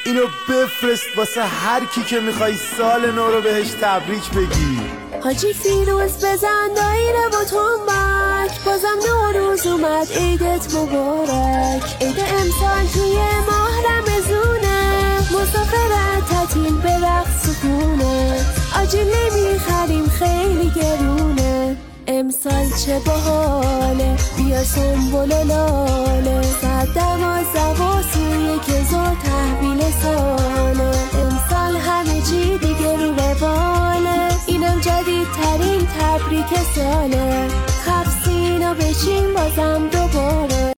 اینو بفرست واسه هر کی که میخوای سال نو رو بهش تبریک بگی. حاجی فیروز بزن دایره با تنبک، بازم نوروز اومد عیدت مبارک. عید امسال توی ماه رمضونه، مسافرت تعطیل به رقص و خونه. آجیله میخریم خیلی گرونه، امسال چه باحاله بیا سنبول و لاله. 112 واسه که زور تحویل ساله، امسال همه چی دیگه رو رواله. اینم جدیدترین تبریک ساله، خفسین و بشین بازم دوباره.